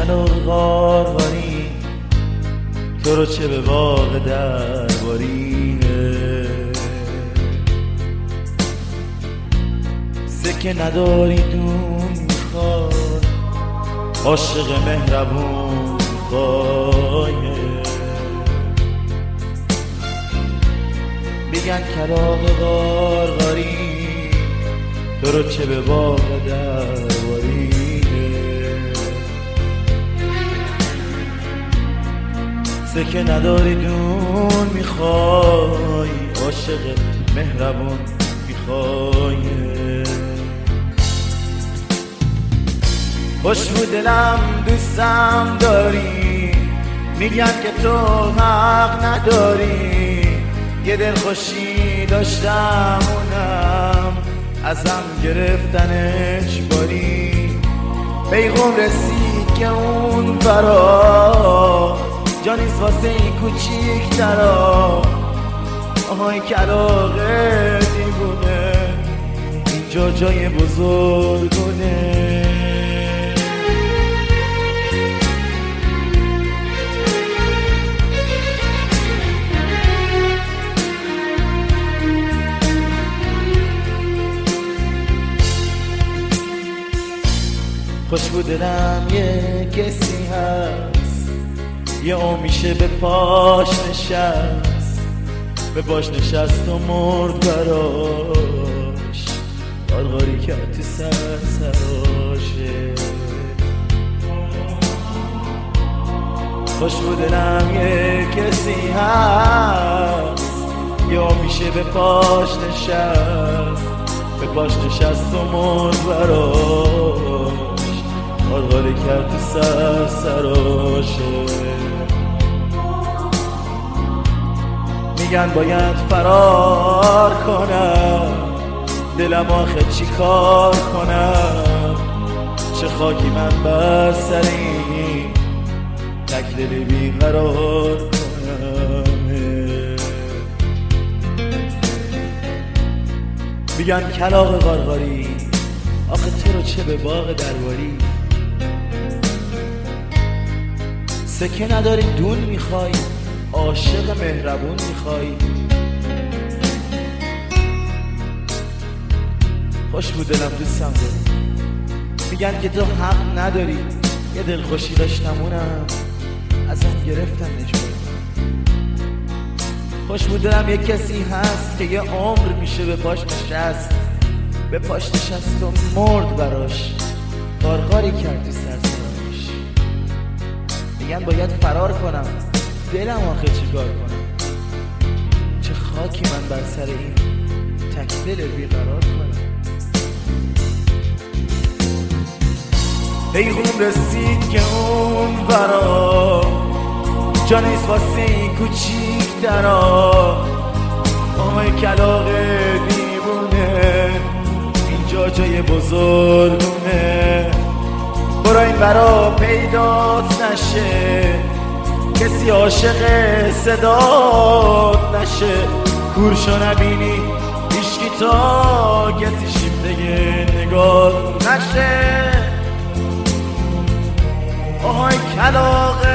کلاغ غارغاری تو رو چه به باغ دربارینه، سکه نداری دون میخواد عاشق مهربون میخوای. میگن کلاغ غارغاری تو رو چه به باغ دربارینه، سکه نداری دون میخوای عاشق مهربون میخوای. خوش بود دلم دوستم داری، میگن که تو حق نداری، یه دل خوشی داشتم اونم ازم گرفتنش باری. پیغام رسید که اون برا جا نیست واسه این کوچیک درا، آهای کلاغ دیوونه اینجا جای بزرگونه. خوش بود دلم یه کسی هست، یه میشه به پاش نشست، به پاش نشست و مرد براش، غارغاری کرد تو سراشه. خوش بود دلم یه کسی هست، یه میشه به پاش نشست، به پاش نشست و مرد براش، غارغاری کرد تو سراشه. میگن باید فرار کنم، دلم آخه چی کار کنم، چه خاکی من بر سر این تک دل بیقرار کنم. میگن کلاغ غارغاری آخه تو رو چه به باغ درباری، سکه نداری دون میخوای عاشق مهربون میخوای. خوش بود دلم دوستم داری، میگن که تو حق نداری، یه دل خوشی داشتم اونم ازم گرفتن نجوری. خوش بود دلم یه کسی هست که یه عمر میشه به پاش نشست، به پاش نشست و مرد براش، غارغاری کرد تو سرسراش. میگن باید فرار کنم، دلم آخه چی کار کنم، چه خاکی من بر سر این تک دل بیقرار کنم. پیغام رسید که اون برا جا نیست واسه این کوچیک درا، آهای کلاغ دیوونه اینجا جای بزرگونه. برا این برا پیدات نشه، کسی عاشق صدات نشه، کورشو نبینی هیچکی تا کسی شیفته نگاه نشه. آهای کلاغ